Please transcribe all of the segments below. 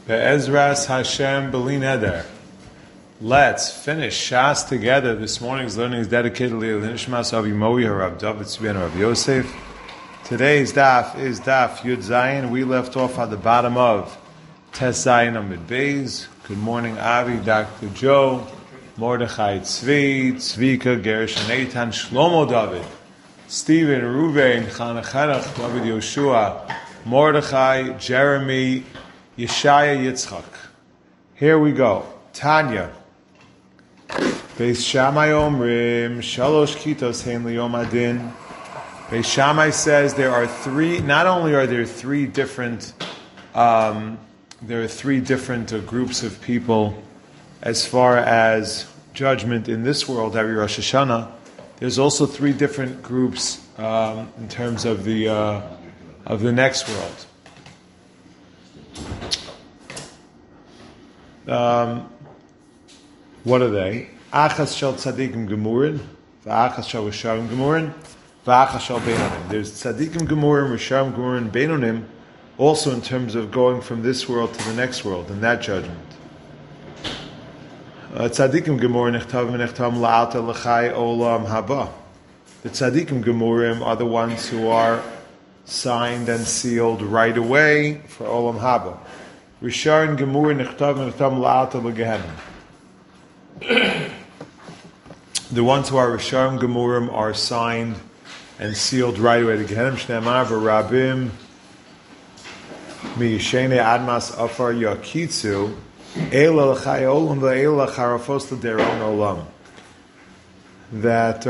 Be'ezras Hashem B'li Neder. Let's finish Shas together. This morning's learning is dedicated to Nishmas Avi Mowi, Rav David Tzvi, Rav Yosef. Today's daf is daf Yud Zayin. We left off at the bottom of Tes Zayin Amid Beis. Good morning, Avi, Dr. Joe, Mordechai Tzvi, Tzvika, Gershon Eitan, Shlomo David, Stephen, Ruvain, Chanachanach, David Yoshua, Mordechai, Jeremy, Yeshaya, Yitzchak. Here we go. Tanya. Beis Shammai Omrim, Shalosh Kitos Hein Liyom Adin. Beis Shammai says there are three, not only are there three different, groups of people as far as judgment in this world, every Rosh Hashanah, there's also three different groups in terms of the next world. What are they? Achas shel tzadikim gemurin, v'achas shel risharim gemurin, v'achas shel beinonim. There's tzadikim gemurim, risharim gemurin, beinonim, also in terms of going from this world to the next world, in that judgment. Tzadikim gemurim nechtavim nechtam la'alta l'chai olam haba. The tzadikim gemurim are the ones who are signed and sealed right away for olam haba. Risharim gemurim nechtam la'alta l'gehenim. The ones who are Risharim Gemurim are signed and sealed right away to Gehenim. Shneimar v'rabim miyishene admas afar yakitzu eila l'chai olam v'eila charafos l'deron olam. That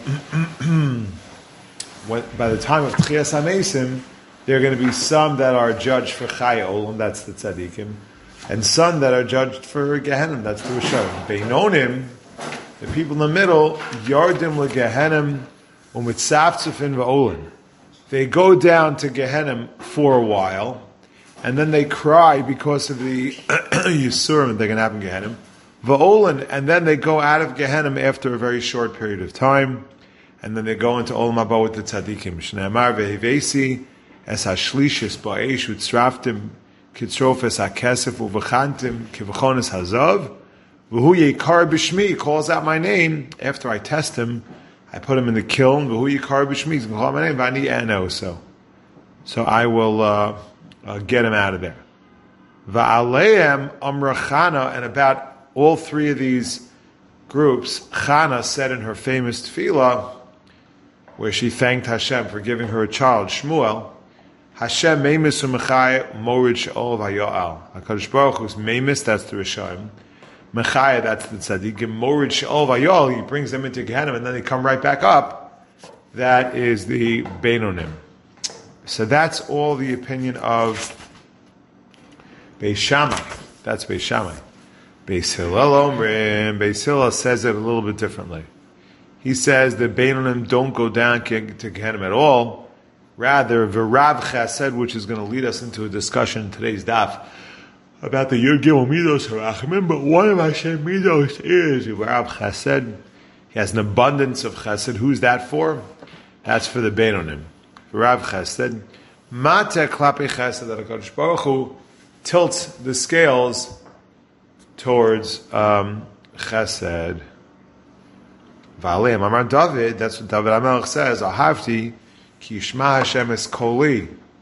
by the time of Tchias HaMesim, there are going to be some that are judged for Chai Olam, that's the tzaddikim, and some that are judged for Gehenim, that's the Rishonim. Beinonim, the people in the middle, Yardim leGehenim u'mitzaftzufin v'olin. They go down to Gehenim for a while, and then they cry because of the Yisurim that can happen in Gehenim. V'olin, and then they go out of Gehenim after a very short period of time, and then they go into Olam Haba with the tzaddikim. Shneimar v'hevesi es hashlishis ba'esh u'tzraftim kitzrofes hakesef u'v'chantim kiv'chonis hazav. V'hu yikar b'shmi, he calls out my name. After I test him, I put him in the kiln. V'hu yikar b'shmi, he's going to call my name. V'ani eno, so I will get him out of there. V'aleim amra Chana, and about all three of these groups, Chana said in her famous tefillah, where she thanked Hashem for giving her a child, Shmuel, Hashem meimis u'mechai morid she'ol v'yo'al. HaKadosh Baruch Hu's meimis, that's the Rishonim. Mechaya, that's the tzaddikim. Morid she'ol v'yo'al, he brings them into Gehenna and then they come right back up. That is the Beinonim. So that's all the opinion of Beis Shammai. That's Beis Shammai. Beis Hillel Omrim. Beis Hillel says it a little bit differently. He says the Beinonim don't go down to Gehenna at all. Rather, V'Rav Chesed, which is going to lead us into a discussion in today's daf about the Yud Gimel Midos Harachimim, but one of Hashem Midos is V'Rav Chesed. He has an abundance of Chesed. Who's that for? That's for the Beinonim. V'Rav Chesed. Mate Klape Chesed, that HaKadosh Baruch Hu tilts the scales towards Chesed. V'Aleim Amar David, that's what David HaMelech says, Ahavti Ki Yishma Hashem es koli.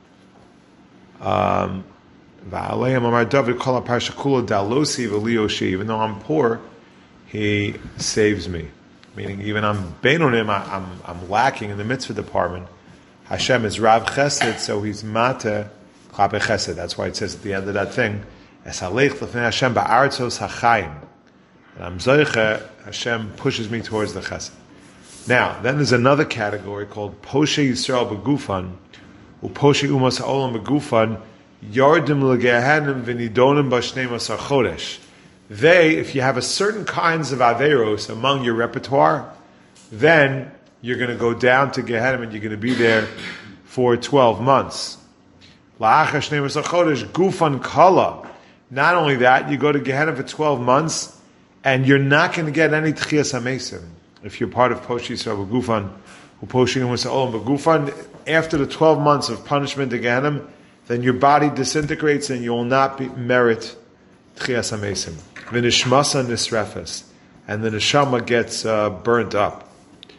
V'aleim Amar David kol ha'parsha kula dalosi v'liyoshi. Even though I'm poor, he saves me. Meaning, even I'm beinonim, I'm lacking in the mitzvah department. Hashem is Rav Chesed, so he's Mate Klape Chesed. That's why it says at the end of that thing, Es halech lefnei Hashem ba'artzos hachayim. And I'm zoiche, Hashem pushes me towards the Chesed. Now, then there's another category called Poshe Yisrael Begufan, or Poshe Umas Ha'olam Begufan, Yardim L'Gehenim V'Nidonim B'Shnei Masar Chodesh. They, if you have a certain kinds of Averos among your repertoire, then you're going to go down to Gehenim and you're going to be there for 12 months. La'achar Shnei Masar Chodesh, Gufan Kala. Not only that, you go to Gehenim for 12 months, and you're not going to get any Tchias HaMesim. If you're part of Poshe Yisrael B'Gufan, who Poshe Umas Ha'olam B'Gufan, after the 12 months of punishment in Gehenim, then your body disintegrates and you will not merit Tchias HaMesim. V'nishmasa nisrefes, and the neshama gets burnt up.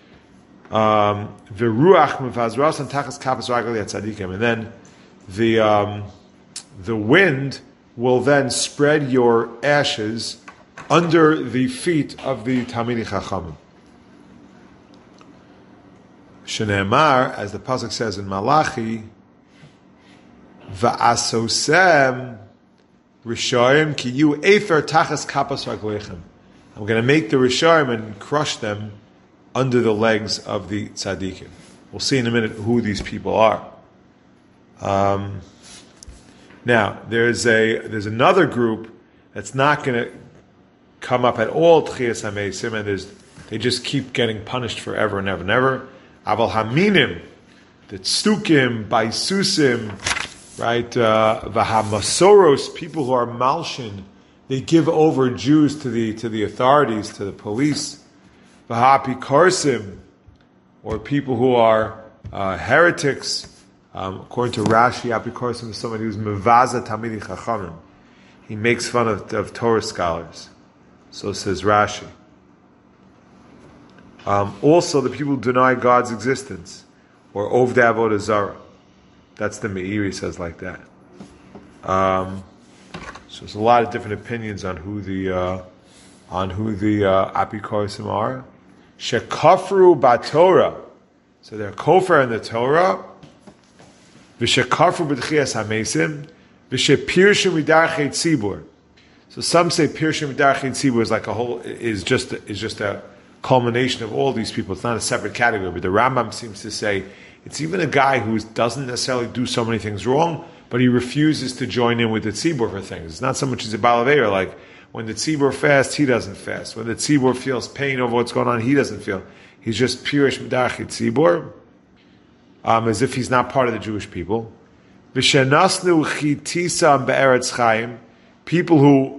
V'ruach mevazras and tachas kapas ragli tzadikim, and then the wind will then spread your ashes under the feet of the Talmidei Chachamim. Shneimar, as the pasuk says in Malachi, va'asosem rishoyim ki yu efer tachas kapas ragleichem. I'm going to make the rishoyim and crush them under the legs of the tzaddikim. We'll see in a minute who these people are. Now, there's another group that's not going to come up at all Tchias HaMesim, and they just keep getting punished forever and ever and ever. Aval Haminim, the Tzdukim, Baisusim, right? Vahamasoros, people who are Malshin, they give over Jews to the authorities, to the police. Vahapikorsim, or people who are heretics. According to Rashi, Apikorsim is somebody who's Mevaza Talmidei Chachamim. He makes fun of Torah scholars. So says Rashi. Also, the people who deny God's existence, or Ovdei Avodah Zarah. That's the Meiri says like that. So there's a lot of different opinions on who the Apikorsim are. Shekafru Batorah. So they're kofar in the Torah. V'shekafru b'tchias hamesim. V'shepirshim midarchei tzibur. So some say Pirshim Midarchei Tzibur is just a culmination of all these people. It's not a separate category. But the Rambam seems to say it's even a guy who doesn't necessarily do so many things wrong, but he refuses to join in with the Tzibur for things. It's not so much as a Balaveir, like when the Tzibur fasts, he doesn't fast. When the Tzibur feels pain over what's going on, he doesn't feel. He's just Pirish Midarchei Tzibur, as if he's not part of the Jewish people. V'shenasnu chitisa be'eretz chaim, people who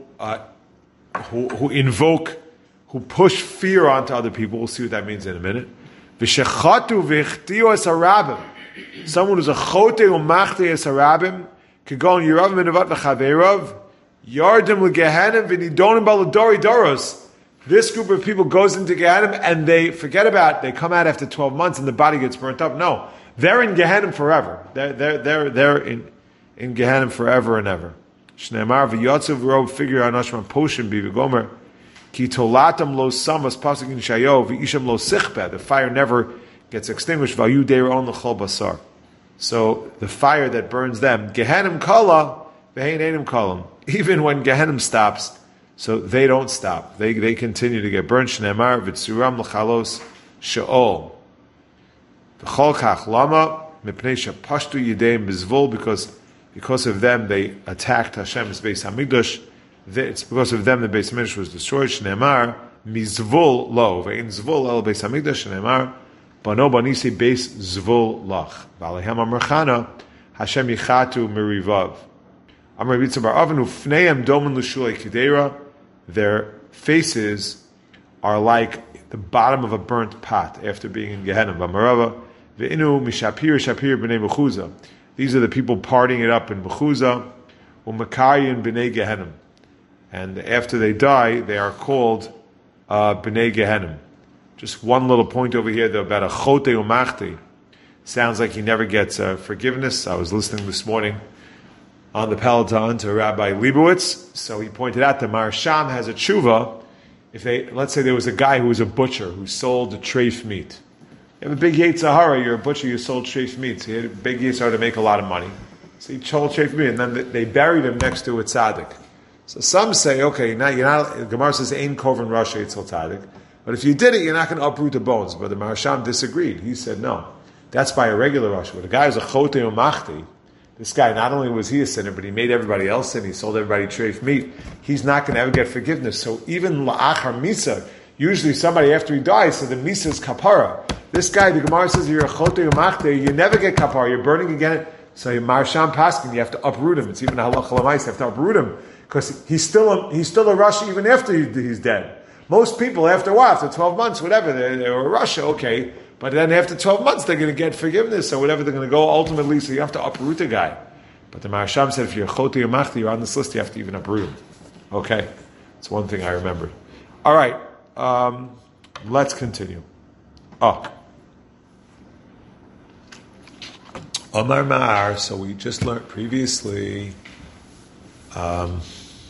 invoke, who push fear onto other people. We'll see what that means in a minute. V'shechatu v'chtiyo es harabim. Someone who's a chote u'machte es harabim, kagon yirav minavat v'chaveirav, yardim l'gehenim v'nidonim baladori doros. This group of people goes into Gehenim and they come out after 12 months and the body gets burnt up. No, they're in Gehenim forever. They're in Gehenim forever and ever. Shneimar v'yotzev rob figure anashman poshim bivigomer ki tolatam lo samas pasuk in shayo v'isham lo sichbeh. The fire never gets extinguished. V'ayu deir on l'chol basar. So the fire that burns them, Gehenim kala v'hein einim kalam. Even when Gehenim stops, so they don't stop. They continue to get burned. Shneimar v'tzuram l'chalos sheol. V'chol kach lama mipnei shapashtu yideim bizvul, because of them, they attacked Hashem's Beis Hamikdash. It's because of them the Beis Hamikdash was destroyed. Shneimar mizvul lo ve'in zvul el Beis Hamikdash. Shneimar bano banisi Beis zvul lach. V'alehem amrachana Hashem yichatu merivav. Amar Rabbi Bar Avinu fneihem domen l'shulei kedera. Their faces are like the bottom of a burnt pot after being in Gehenna. V'amarava ve'inu mishapir shapir b'nei Mechuza. These are the people partying it up in Mechuza, Umakayin B'nei Gehenim. And after they die, they are called B'nei Gehenim. Just one little point over here though, about a Chote Umachte. Sounds like he never gets forgiveness. I was listening this morning on the Peloton to Rabbi Leibowitz. So he pointed out that Marsham has a tshuva. Let's say there was a guy who was a butcher who sold treif meat. You have a big Yetzer Hara, you're a butcher, you sold treif meat. So he had a big Yetzer Hara to make a lot of money. So he sold treif meat, and then they buried him next to a tzaddik. So some say, okay, now you're not, Gemara says, Ein Koven Rasha Eitzel Tzaddik. But if you did it, you're not going to uproot the bones. But the Marsham disagreed. He said, no, that's by a regular Rasha. But the guy was a Chote Umachti. This guy, not only was he a sinner, but he made everybody else sin. He sold everybody treif meat. He's not going to ever get forgiveness. So even La'achar Misa, usually somebody after he dies, so the Misa is kapara. This guy, the Gemara says, you're a chote u'machte, you never get kapar, you're burning again. So Marsham Paskin, you have to uproot him. It's even a halacha l'mais, you have to uproot him. Because he's still a Rasha even after he's dead. Most people, after a while, after 12 months, whatever, they're a Rasha, okay. But then after 12 months, they're going to get forgiveness or whatever, they're going to go ultimately, so you have to uproot the guy. But the Maharsham said, if you're choti or machti, you're on this list, you have to even uproot them. Okay, it's one thing I remembered. All right, let's continue. Omar Mar, so we just learned previously, Beisil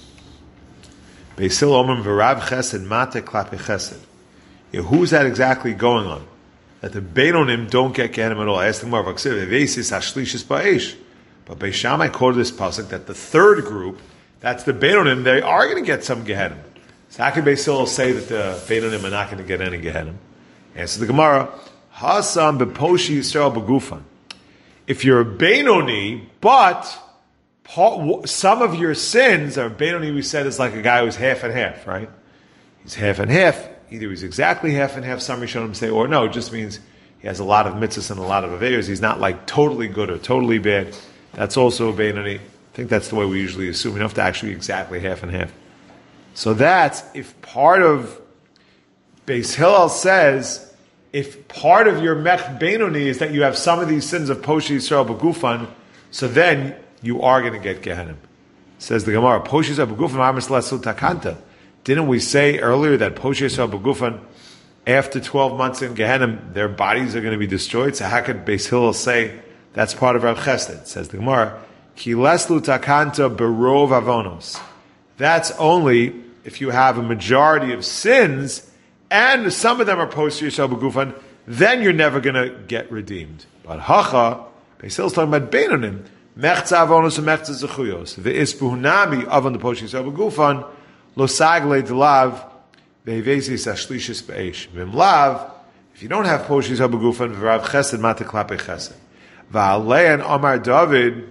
Omar V'Rav Chesed Mate Klape Chesed. Who's that exactly going on? That the Beinonim don't get Gehenim at all. I asked them more about Evesis Hashlishis Ba'esh. But Beis Shammai quoted this pasuk that the third group, that's the Beinonim, they are going to get some Gehenim. So how can Beis Hillel say that the Beinonim are not going to get any Gehenim? Answer the Gemara, Hasam Beposhi Yisrael Begufan. If you're a Beinoni, but some of your sins are Beinoni, we said, is like a guy who's half and half, right? He's half and half. Either he's exactly half and half, some Rishonim say, or no, it just means he has a lot of mitzvahs and a lot of aveiros. He's not like totally good or totally bad. That's also a Beinoni. I think that's the way we usually assume. You don't have to actually be exactly half and half. So that's, if part of, Beis Hillel says, if part of your mech Beinoni is that you have some of these sins of Poshi Yisrael Begufan, so then you are going to get Gehenim. Says the Gemara, Poshi Yisrael Begufan Amis Lasu Takanta. Didn't we say earlier that Poshi Yisrael Begufan, after 12 months in Gehenim, their bodies are going to be destroyed? So how could Beis Hillel say that's part of Rav Chesed? Says the Gemara, Ki Leslu Takanta Berov Avonos. That's only if you have a majority of sins and some of them are post Yisrael B'Gufan, then you're never going to get redeemed. But Hacha, Beis Hillel's talking about Beinonim, Mechza Avonus and Mechza Zechuyos. Ve'is Buhunami Avon the post Yisrael B'Gufan, Lo Sagle Delav, Ve'vesis Ashlishis Be'esh. V'imlav, if you don't have post Yisrael B'Gufan, V'rav Chesed Mate Klape Chesed. Va'alein Omar David.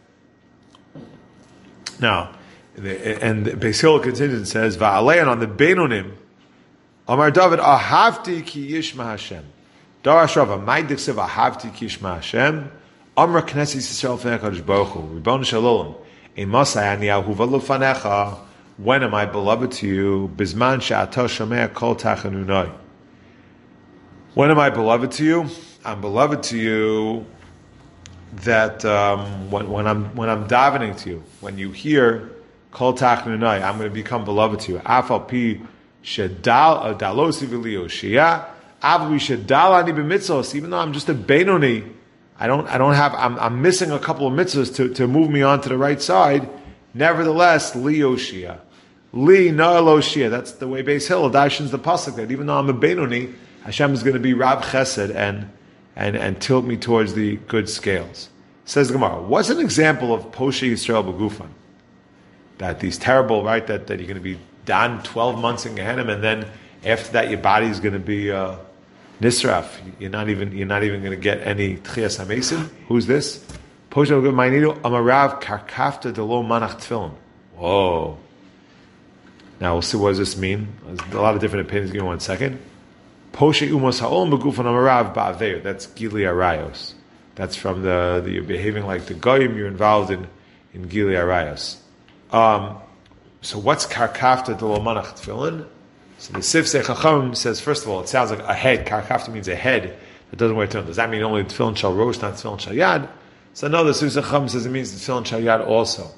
Now, and Beis Hillel continues and says, Va'alein on the Beinonim, Amar David, Ahavti ki yishma Hashem. Darash Rava, my diksev Ahavti ki yishma Hashem. Amar Knesset Yisrael fnei HaKadosh Baruch Hu. Ribbon Shalom. Emasai ani ahuva lefanecha. When am I beloved to you? Bizman she'ata shomea kol tachanunai. When am I beloved to you? I'm beloved to you that when I'm davening to you, when you hear kol tachanunai, I'm going to become beloved to you. Afal pi even though I'm just a Beinoni, I'm missing a couple of mitzvahs to move me on to the right side. Nevertheless, Li Yoshia. Li Na Loshia. That's the way Beis Hillel dashens the pasuk that even though I'm a Beinoni, Hashem is going to be Rab Chesed and tilt me towards the good scales. Says the Gemara, what's an example of Poshe Yisrael B'Gufan? That these terrible, right, that you're going to be done 12 months in Gehenna, and then after that your body is going to be nisraf. You're not even going to get any tchias hamesim. Who's this? Poshe Ma'inidu Amarav Karkafta Delo Manach Tefillin. Whoa! Now we'll see what does this mean. There's a lot of different opinions. Give me 1 second. Poshe Umos Ha'ol Begufan Amarav Ba'aveir. That's Gili Arayos. That's from the you're behaving like the goyim. You're involved in Gili Arayos. So what's karkafta delo manach tefillin? So the Sifsei Chacham says, first of all, it sounds like a head. Karkafta means a head that doesn't wear tefillin. Does that mean only tefillin shal rosh, not tefillin shal yad? So no, the Sifsei Chacham says it means the tefillin shal yad also.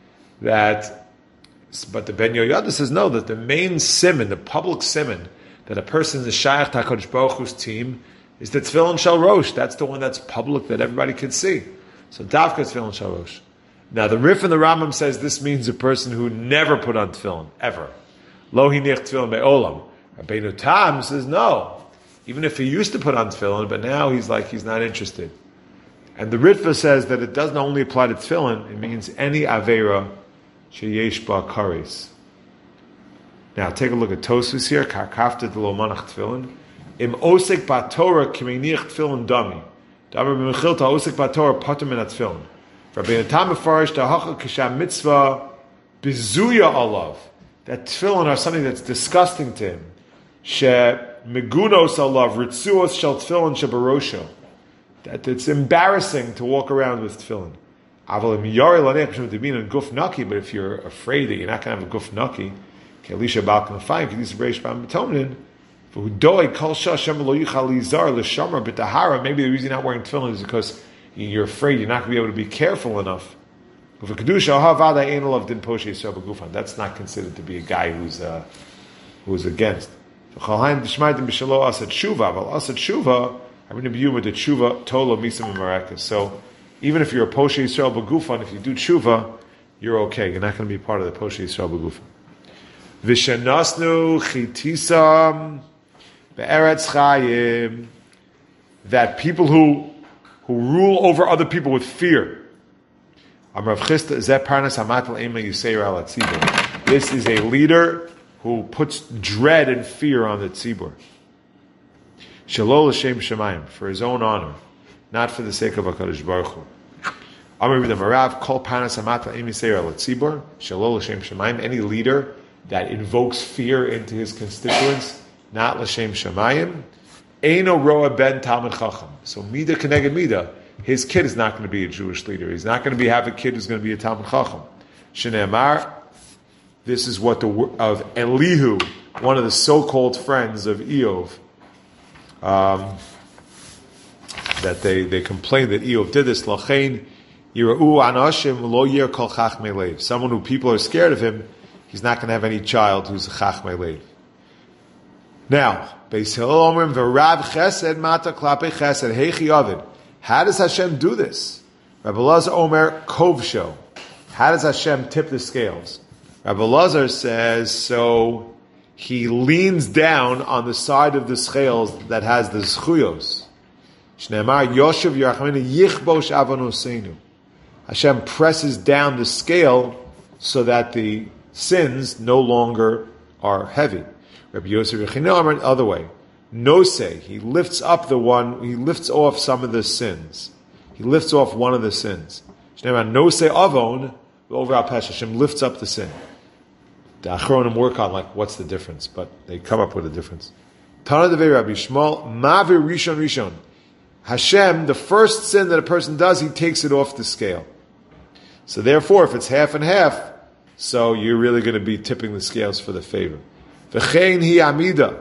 But the Ben Yoyada says no, that the main simon, the public simon, that a person is shayach HaKadosh Baruch Hu's team is the tefillin shal rosh. That's the one that's public that everybody can see. So dafka is tefillin shal rosh. Now the Rif and the Rambam says this means a person who never put on tefillin, ever. Lo hinich tefillin be'olam. Rabbeinu Tam says no. Even if he used to put on tefillin, but now he's not interested. And the Ritva says that it doesn't only apply to tefillin, it means any avera sheyesh ba kares. Now take a look at Tosfos here, karkafta de lo manach tefillin. Im osek ba Torah kimenich tefillin dami. Davar b'mechilta osek ba Torah pater min tefillin. Rabbeinu Tam mefarish dahacha kisham mitzvah bizuya alav. That tefillin are something that's disgusting to him. She megunos alav ritzuos shel tefillin shebarosho. That it's embarrassing to walk around with tefillin. But if you're afraid that you're not going to have a guf naki, maybe the reason you're not wearing tefillin is because you're afraid you're not going to be able to be careful enough That's not considered to be a guy who's against. So even if you're a Poshe Yisrael B'Gufan, if you do tshuva, you're okay. You're not going to be part of the Poshe Yisrael B'Gufan. V'shenasnu chitisam be'eretz chayim, that people who rule over other people with fear. This is a leader who puts dread and fear on the tzibur. Shalol l'shem shemayim, for his own honor, not for the sake of HaKadosh Baruch Hu. Amar Rabbi Marav, kol panas hamat la'im yiseir al tzibur, shalol l'shem shemayim, any leader that invokes fear into his constituents, not l'shem shemayim, eino roa ben talmid chacham. So mida keneged mida, his kid is not going to be a Jewish leader. He's not going to have a kid who's going to be a talmid chacham. Shnei Amar, this is what of Elihu, one of the so-called friends of Eov, that they complained that Eov did this. Lachein yirau anashim lo yir kol chachmei leiv. Someone who people are scared of him, he's not going to have any child who's a chachmei leiv. Now, Beis Hillel omrim v'rav chesed mata klape chesed heichi avid. How does Hashem do this? Rabbi Elazar Omer kovsho. How does Hashem tip the scales? Rabbi Elazar says, so he leans down on the side of the scales that has the zchuyos. Shneimar Yoshev Yerachmenu Yichbosh Avonoseinu. Hashem presses down the scale so that the sins no longer are heavy. Rabbi Yosef Yechina the other way. Nose, he lifts off some of the sins. He lifts off one of the sins. Shneimar Nose Avon over al Pesha. Hashem lifts up the sin. The Achronim work on what's the difference, but they come up with a difference. Tana Devei Rabbi Shmuel Mavir Rishon Rishon. Hashem, the first sin that a person does, he takes it off the scale. So therefore, if it's half and half, so you're really going to be tipping the scales for the favor. V'chein hi amida.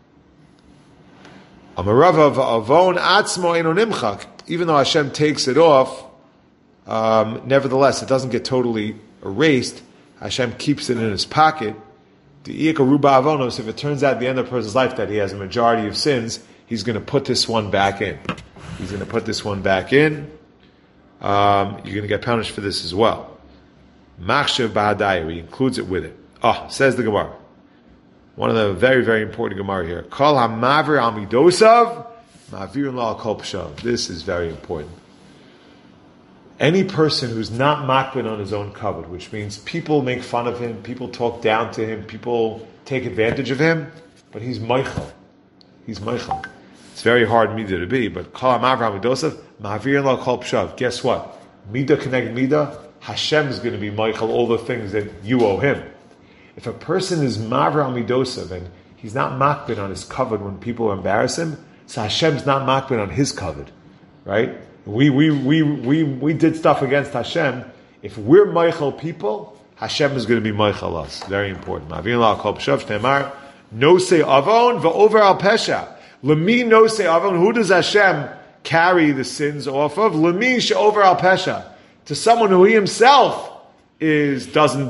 Amarava v'avon atzmo eno nimchak. Even though Hashem takes it off, nevertheless, it doesn't get totally erased. Hashem keeps it in his pocket. The Iyaka Ruba Avonos, if it turns out at the end of a person's life that he has a majority of sins, he's going to put this one back in. You're going to get punished for this as well. Machshav Bahadai, he includes it with it. Says the Gemara. One of the very, very important Gemara here. Kol HaMavir Al Midosav, Mavir La Kol Pshav. This is very important. Any person who's not makbid on his own kavod, which means people make fun of him, people talk down to him, people take advantage of him, but he's meichel. It's very hard midah to be, but kol ha'mavir ha'midosav, ma'avir la kol pshav. Guess what? Midah connect midah, Hashem is going to be meichel all the things that you owe him. If a person is mavir ha'midosav and he's not makbid on his kavod when people embarrass him, so Hashem's not makbid on his kavod, right? We did stuff against Hashem. If we're meichel people, Hashem is going to be meichel us. Very important. Ma'avir la kol pshav shneimar no say avon va'over al pesha. Lemi no say avon. Who does Hashem carry the sins off of? Lemi she'over al pesha. To someone who he himself is not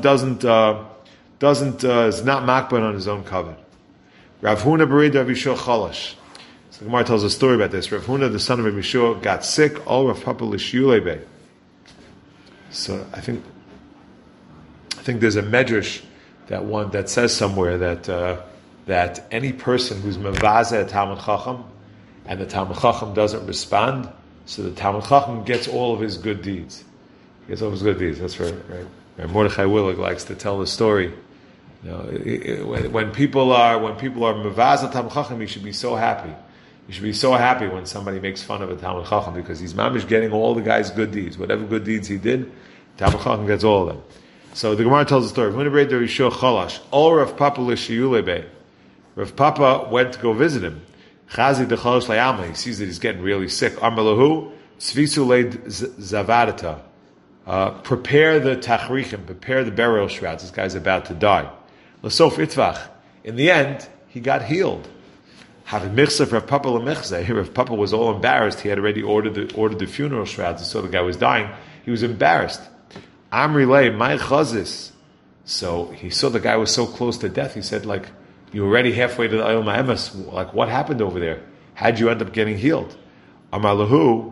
makbid on his own covenant. Rav Huna bereid Rav Yishua Chalash. So the Gemara tells a story about this. Rav Huna, the son of Rav Yishua, got sick. All Rav Papa l'shiyulei. So I think there's a medrash that says somewhere that any person who's mevazeh a Talmud Chacham and the Talmud Chacham doesn't respond, so the Talmud Chacham gets all of his good deeds. He gets all of his good deeds. That's right. Mordechai Willig likes to tell the story. When people are mevazeh Talmud Chacham, you should be so happy. You should be so happy when somebody makes fun of a Talmud Chacham because he's mamish getting all the guy's good deeds. Whatever good deeds he did, Talmud Chacham gets all of them. So the Gemara tells the story. Rav Papa l'shiyulei. Rav Papa went to go visit him. Chazi d'chalosh layalma. He sees that he's getting really sick. Armalahu tzvisu leid zavadata. Prepare the tachrichim. Prepare the burial shrouds. This guy's about to die. L'sof itvach. In the end, he got healed. Having michzah for Rav Papa l'michzah. Rav Papa was all embarrassed. He had already ordered the funeral shrouds. He saw the guy was dying. He was embarrassed. Amri lei, my chazis. So he saw the guy was so close to death. He said, like, you're already halfway to the Ayol Ma'emes. Like, what happened over there? How'd you end up getting healed? Amar lahu,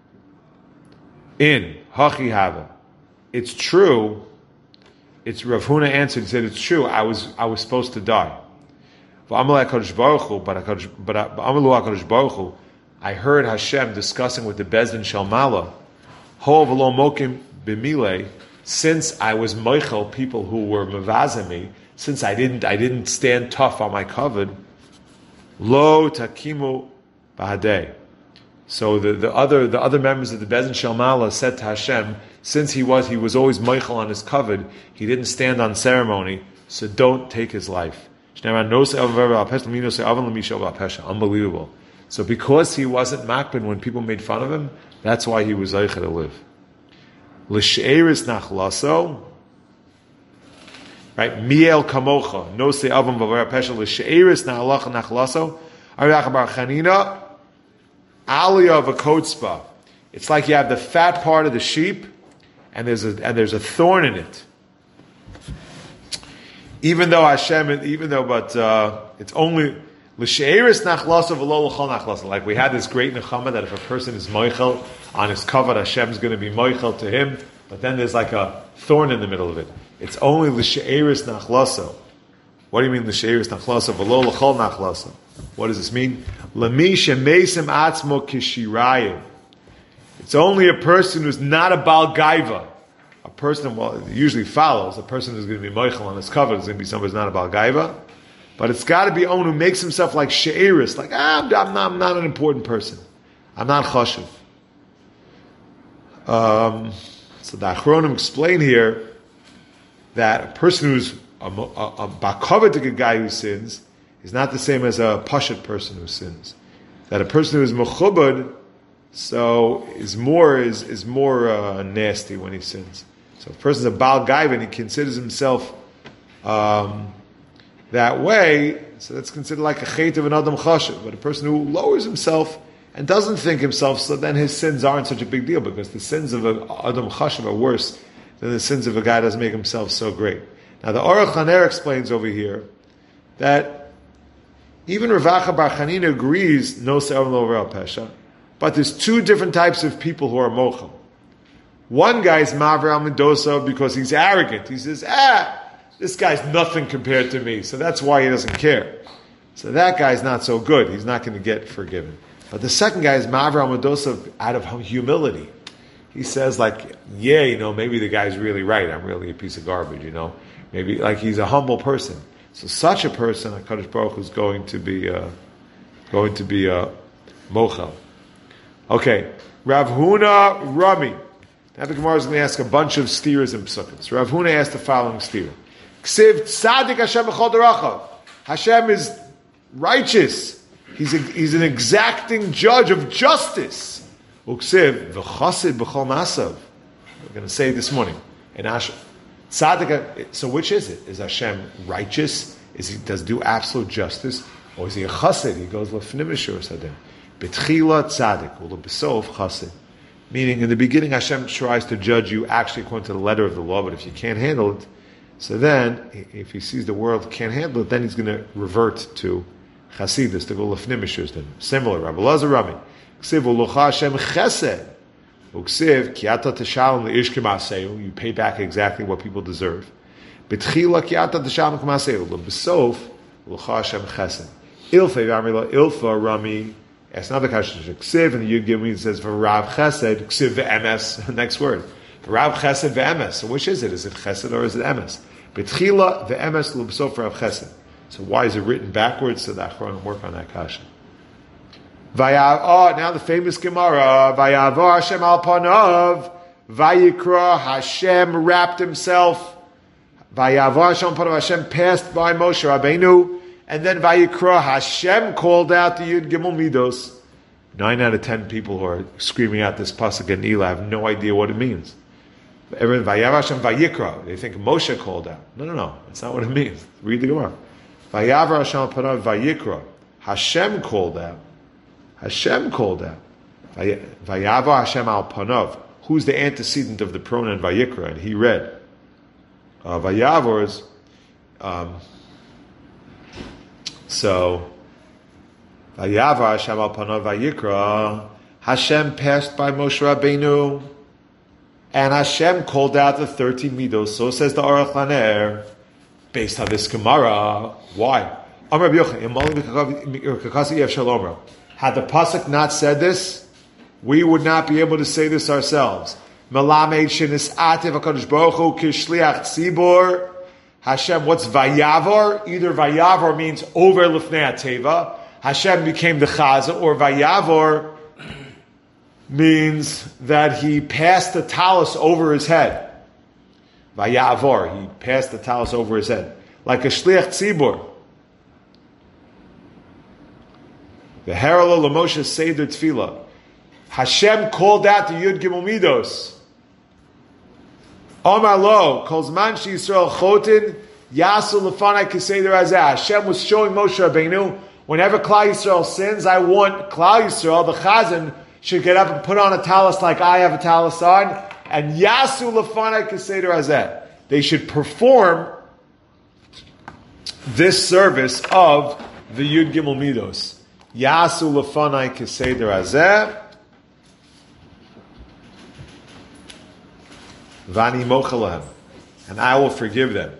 in hachi hava. It's true. It's Rav Huna answered. He said, it's true. I was supposed to die. But I heard Hashem discussing with the Bezdin Shalmala, Ho v'lo mokim b'milei, since I was moichel people who were mevazemi, since I didn't stand tough on my covet, lo takimu b'hadei. So the other members of the Bezdin Shalmala said to Hashem, since he was always moichel on his covet, he didn't stand on ceremony, so don't take his life. Unbelievable. So because he wasn't makbid when people made fun of him, that's why he was zeicha to live. L'she'eris nachlaso, right? Miel kamocha, no se avam v'avara pesha, l'she'eris nachlaso, arach bar chanina, aliyah v'kotzba. It's like you have the fat part of the sheep, and there's a thorn in it. It's only l'she'eris nachlaso v'lo l'chol nachlaso. Like we had this great nechama that if a person is moichel on his kavod, Hashem's going to be moichel to him. But then there's like a thorn in the middle of it. It's only l'she'eris nachlaso. What do you mean l'she'eris nachlaso v'lo l'chol nachlaso? What does this mean? L'mi she'meisim atzmo kishirayim. It's only a person who's not a Baal Gaiva. A person, well, it usually follows. A person who's going to be moichel on his cover is going to be somebody who's not a Baal Gaiva. But it's got to be someone who makes himself like she'eris, like, I'm not an important person. I'm not chashuv. So the Achronim explain here that a person who's a bakavidik guy who sins is not the same as a pashat person who sins. That a person who is mechubad, so is more nasty when he sins. So if a person's a Baal Gaiva and he considers himself that way, so that's considered like a chait of an Adam Chashav. But a person who lowers himself and doesn't think himself, so then his sins aren't such a big deal, because the sins of an Adam Chashav are worse than the sins of a guy that doesn't make himself so great. Now the Aruch Haner explains over here that even Rav Acha Bar Chanina agrees, no se'av lo al pesha, but there's two different types of people who are mochel. One guy is Maver al Mendoza because he's arrogant. He says, this guy's nothing compared to me, so that's why he doesn't care. So that guy's not so good. He's not going to get forgiven. But the second guy is Maver al Mendoza out of humility. He says, like, maybe the guy's really right. I'm really a piece of garbage, Maybe, like, he's a humble person. So such a person, HaKadosh Baruch Hu is going to be mochel. Okay, Rav Huna Rami. Now the Gemara is going to ask a bunch of steers and psukim. So Rav Huna asked the following steer. Ksiv tzadik Hashem b'chol derachav. Hashem is righteous. He's an exacting judge of justice. Uksiv v'chasid b'chol masav. We're going to say it this morning. In Asher. Tzadik. So which is it? Is Hashem righteous? Does he do absolute justice? Or is he a chassid? He goes l'fnim mishur sadim. Betchila tzadik, u'lebesof chassid. Meaning, in the beginning, Hashem tries to judge you actually according to the letter of the law, but if you can't handle it, so then, if he sees the world can't handle it, then he's going to revert to chasidus, to go l'fnim mishur sadim. Similar, Rabbi Lazar Rami. Ksiv u'locha Hashem chesed. Uksiv kiata teshalom le'ish k'maseu. You pay back exactly what people deserve. Betchila kiata teshalom k'maseu. Lebesof u'locha Hashem chesed. Ilfa v'amrila ilfa Rami. Ask another question. Ksiv, and the Yud Gimel says for Rav Chesed, Ksiv ve'emes. Next word. Rav Chesed ve'emes. So which is it? Is it Chesed or is it emes? Betchila ve'emes l'bsof Rav Chesed. So why is it written backwards? So the Achronim work on that kasha. Now the famous Gemara. Vayavar Hashem al panav. Vayikra Hashem wrapped himself. Vayavar Hashem panav. Hashem passed by Moshe Rabbeinu. And then Vayikra, Hashem called out the Yud Gimel Midos. 9 out of 10 people who are screaming out this pasuk in Elah have no idea what it means. Everyone, Vayav Hashem Vayikra. They think Moshe called out. No. That's not what it means. Read the Gemara. Vayav Hashem Panav Vayikra. Hashem called out. Vayav Hashem al Panav. who's the antecedent of the pronoun Vayikra, and he read Vayavor's. So Vayavar Hashem al panav Vayikra. Hashem passed by Moshe Rabbeinu, and Hashem called out the 13 midos. So says the Aruch Laner, based on this Gemara. Why? Had the pasuk not said this, we would not be able to say this ourselves. Melamed shenis'ativ HaKadosh Baruch Hu kishliach tzibur. Hashem, what's Vayavar? Either Vayavar means over Lifnei HaTeva. Hashem became the Chaza, or Vayavar means that he passed the talus over his head. Vayavar, he passed the talus over his head. Like a shliach tzibur. The Heralo Lamoshe Seder Tefillah. Hashem called out the Yud Gimel Midos. Omar Lo, Kol Zman She Yisrael Chotin, Yasu Lefanai Keseder Hazeh. Hashem was showing Moshe Rabbeinu, whenever Klal Yisrael sins, I want Klal Yisrael, the Chazan, should get up and put on a talus like I have a talus on, and Yasu Lefanai Keseder Hazeh. They should perform this service of the Yud Gimel Midos. Yasu Lefanai Keseder Hazeh. Vani mochalahem, and I will forgive them.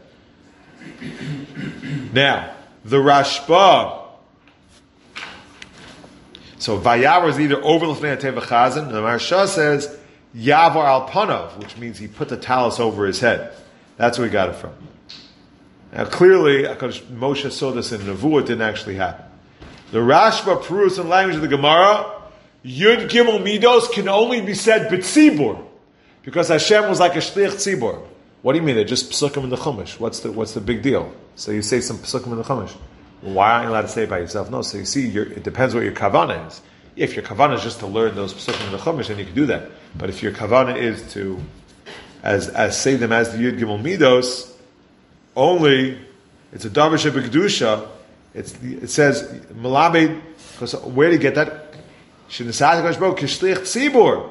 Now, the Rashba. So Vayavar is either over Lefnei HaTeva Chazan, and the Maharsha says Yavar al Panav, which means he put the talus over his head. That's where we got it from. Now, clearly, Moshe saw this in Nevuah, it didn't actually happen. The Rashba proves in language of the Gemara, Yud Gimel Midos can only be said B'tzibur. Because Hashem was like a shliach tzibur. What do you mean? They're just psukim in the chumash. What's the big deal? So you say some psukim in the chumash. Why aren't you allowed to say it by yourself? No. So you see, it depends what your kavanah is. If your kavanah is just to learn those psukim in the chumash, then you can do that. But if your kavanah is to, as say them as the Yud Gimel Midos, only it's a davar shebekdusha. It says Malamed. Because where do you get that? Shenisat HaKadosh Baruch Hu k'shliach tzibur.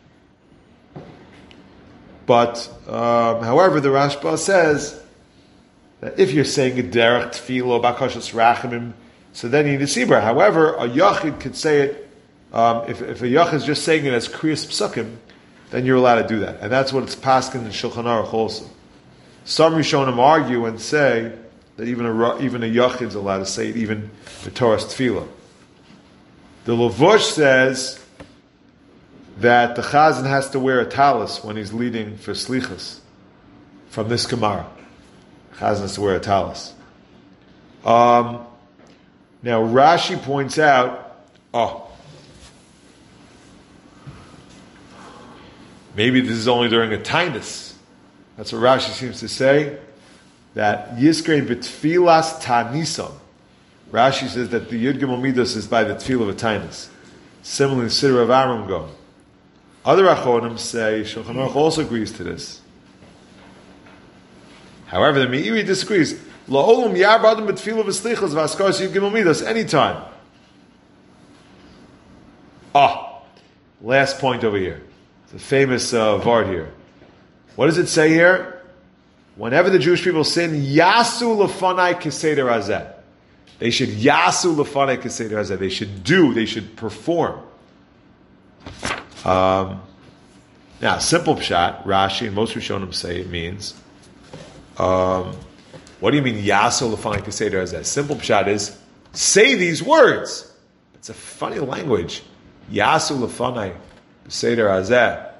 But, however, the Rashba says that if you're saying a derech tefillah bakashas rachamim, so then you need a sibur. However, a yachid could say it. If a yachid is just saying it as kriyas psukim, then you're allowed to do that, and that's what it's paskin in Shulchan Aruch also. Some Rishonim argue and say that even a yachid is allowed to say it, even the Torah's tefillah. The Lavush says that the Chazan has to wear a talus when he's leading for slichas from this Gemara. Chazan has to wear a talus. Now Rashi points out, maybe this is only during a tainus. That's what Rashi seems to say, that Yiskrei b'tfilas tanisam. Rashi says that the Yud Gimel Midos is by the tefillah of a tainus. Similarly, the Siddur of Aram go. Other Achonim say Shulchan Aruch also agrees to this. However, the Meiri disagrees. La'olam yarba'adam b'tfilah v'slichas v'askaras Yud Gimel Midos anytime. Last point over here. It's a famous vart here. What does it say here? Whenever the Jewish people sin, Yasu lefanai keseder hazeh. They should Yasu lefanai keseder hazeh. They should perform. Now, simple pshat, Rashi and most Rishonim say it means, what do you mean, Yasu lefanai keseder hazeh? Simple pshat is, say these words. It's a funny language. Yasu lefanai keseder hazeh.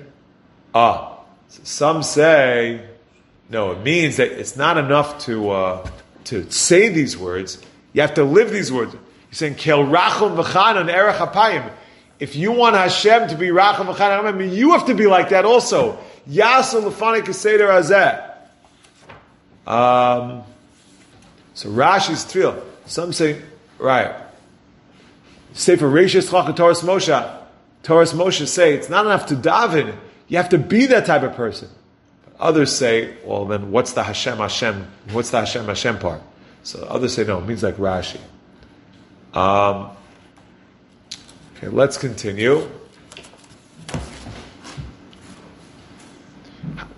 Some say, no, it means that it's not enough to say these words. You have to live these words. You're saying, Kel rachum v'chanan erech hapayim. If you want Hashem to be rachum v'chanan, you have to be like that also. Yasu lefanai keseder hazeh. So Rashi's tefillah. Some say, right. Say for Reishis Chach Torah Moshe say it's not enough to daven. You have to be that type of person. But others say, well, then what's the Hashem? What's the Hashem part? So others say, no, it means like Rashi. Okay, let's continue.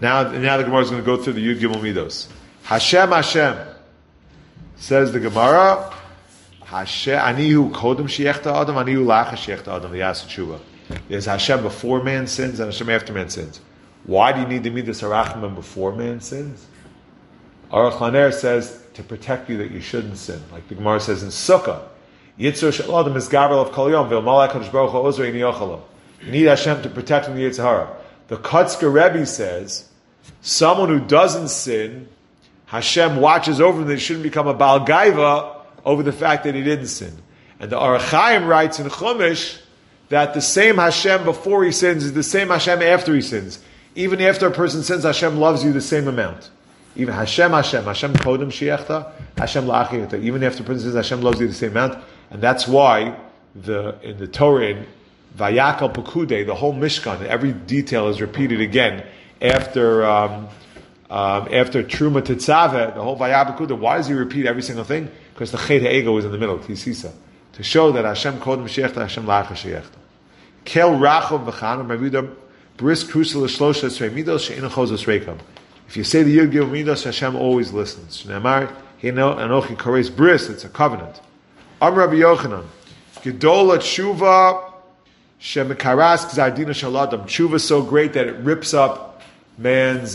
Now the Gemara is going to go through the Yud Gimel Midos. Hashem, says the Gemara, Anihu kodem sheyechta adam, anihu lacha sheyechta adam, v'yasa tshuva. There's Hashem before man sins and Hashem after man sins. Why do you need the Midas HaRachman before man sins? Aruch LaNer says to protect you that you shouldn't sin. Like the Gemara says in Sukkah, Yitzur shel adam is gavel of kol yom, v'malach HaKadosh Baruch Hu ozrei niyochalom. You need Hashem to protect from the Yetzer Hara. The Kotzker Rebbe says, someone who doesn't sin, Hashem watches over them that he shouldn't become a Baal Gaiva over the fact that he didn't sin. And the Orach Chaim writes in Chumash that the same Hashem before he sins is the same Hashem after he sins. Even after a person sins, Hashem loves you the same amount. Even Hashem kodem sheyechta, Hashem la'achiyechta. Even after a person sins, Hashem loves you the same amount. And that's why in the Torah, in Vayakal Pekudei, the whole Mishkan, every detail is repeated again after Truma Tetzaveh, the whole Vayakal Pekudei. Why does he repeat every single thing? Because the Chet HaEgo is in the middle, Tisisa, to show that Hashem kodem sheyechta, Hashem la'achiyechta. Kel rachov v'chanam mavidam bris krusel shlosha esrei midos she'ina chozos reikam. If you say the Yud Gimel Midos, Hashem always listens. Shneimar hino anochi kares bris. It's a covenant. Am Rabbi Yochanan gedola tshuva shemekaras gzardina shaladam. Tshuva is so great that it rips up man's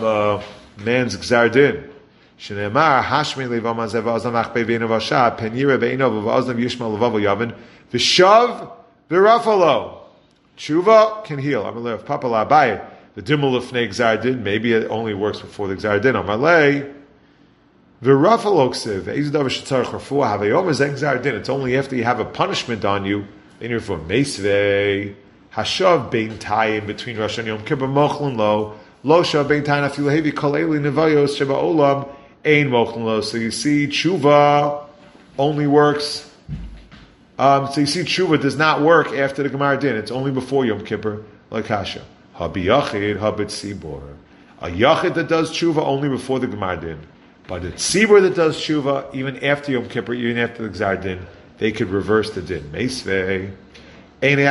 gzardin. Shneimar hashmei levam azev azdam achpei ve'ino v'asha penira ve'ino v'azdam yishma levav yavin v'shav v'rafalo. Tshuva can heal. Amalei Papa Labai. The Dimul of Fnei Gzardin, maybe it only works before the Gzardin. Amalei v'rafaloksiv eizdav shetzarich refuah havayom is Gzardin. It's only after you have a punishment on you in your form. Meisvei hashav bein tayim between Rosh and Yom Kippur mochlin lo shav bein tayim afilu hevi kol eli nevayos sheba olam ein mochlin lo. So you see, tshuva only works. So you see, tshuva does not work after the Gemar Din. It's only before Yom Kippur, like Hasha. Habi Yachid, Habit Sibor. A Yachid that does tshuva only before the Gemar Din. But a Tzibor that does tshuva, even after Yom Kippur, even after the Gzar Din, they could reverse the Din. Meisvei. Eini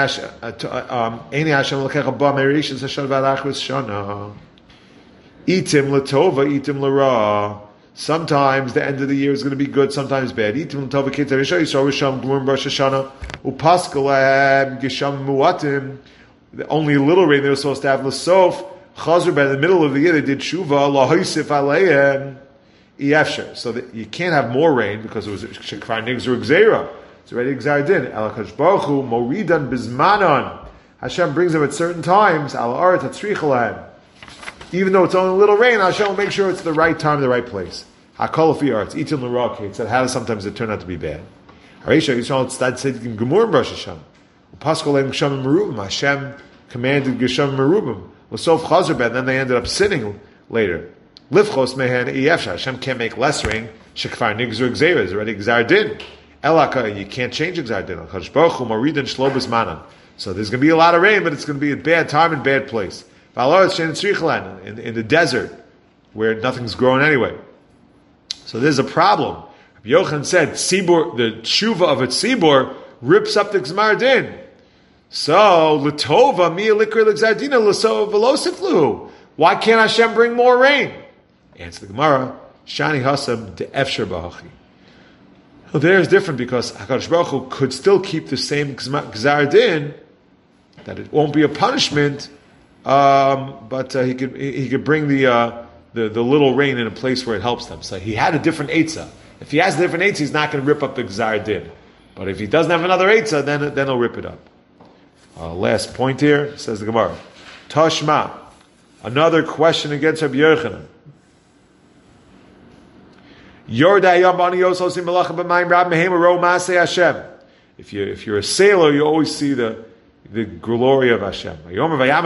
Hashem l'kecha ba merishes hashad v'arachvis shana. Itim l'tova, itim l'ra. Sometimes the end of the year is going to be good, sometimes bad. Itim l'tova ketzar yisha yisrael risham gmurim Rosh Hashanah. Upaskalahem gisham muatim. Only a little rain they were supposed to have. L'sof chazur, by the middle of the year they did tshuva lahoisif aleihem efsher. So that you can't have more rain because it was shekvar nigzur gzeira. It's already gzar din. El HaKadosh Baruch Hu moridan bizmanon. Hashem brings them at certain times. Al aret hatzrichalahem. Even though it's only a little rain, Hashem will make sure it's the right time, the right place. Hakol fi arts itin l'rak. It said how sometimes it turned out to be bad. Harisha Yisrael tzad tzedikim gemur Rosh Hashanah. Hashem commanded Gesham Merubim. L'sof Chazar Ben, then they ended up sinning later. Livchos Mehen Iyefsha. Hashem can't make less rain. Shekfar Nigzur Gzeira is already Gzar Din. Elaka, you can't change Gzar Din. Al-Kadosh Baruch Hu Maridan Shlobas Manan. So there's going to be a lot of rain, but it's going to be at bad time and bad place. In the desert, where nothing's growing anyway. So there's a problem. Yochanan said, Tzibor, the tshuva of a Tzibor rips up the Gzar Din. So, l'tova mi likr l'gzardina l'so velosiflu. Why can't Hashem bring more rain? Answer the Gemara, Shani hasam de efsher b'hachi. Well, there is different because HaKadosh Baruch Hu could still keep the same gzar din, that it won't be a punishment, but he could bring the little rain in a place where it helps them. So he had a different eitzah. If he has a different eitzah, he's not going to rip up the gzar din. But if he doesn't have another eitzah, then he'll rip it up. Last point here, says the Gemara. Tashma. Another question against Rabbi Yochanan. If you're a sailor, you always see the glory of Hashem. They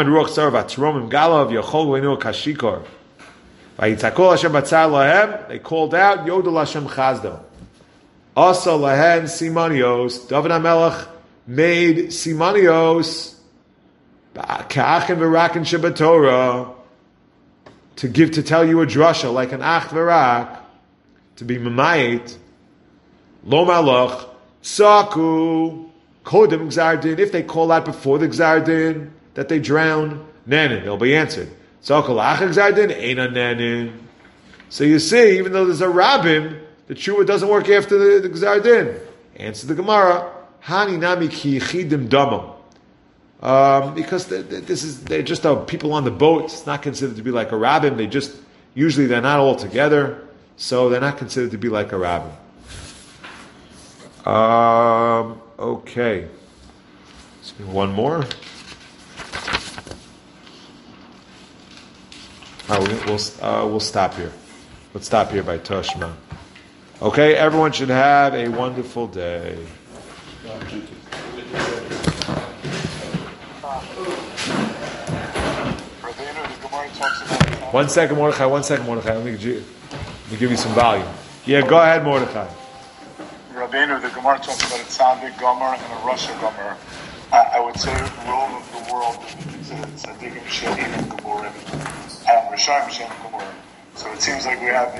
called out Yodel Hashem Chazdo. Asa lahen simanios. David HaMelech made simanios ka'achin v'rakin shebatorah to tell you a drasha like an ach v'rak, to be mamayit lo malach saku kodem gzar din. If they call out before the gzar din that they drown, then they'll be answered. So you see, even though there's a rabbim, the tshuva doesn't work after the gzar din. Answer the Gemara, Hani nami ki yichidim damam. Because they're just people on the boat. It's not considered to be like a rabbim. Usually they're not all together, so they're not considered to be like a rabbim. Okay. One more. We'll stop here. Let's stop here by Toshma. Okay, everyone should have a wonderful day. One second, Mordechai. Let me give you some volume. Yeah, go ahead, Mordechai. Rabbeinu, the Gemara talks about a tzaddik gomer and a rasha gomer. I would say the role of the world is considered tzaddikim she'enim gemurim and rishayim she'enim gemurim. So it seems like we have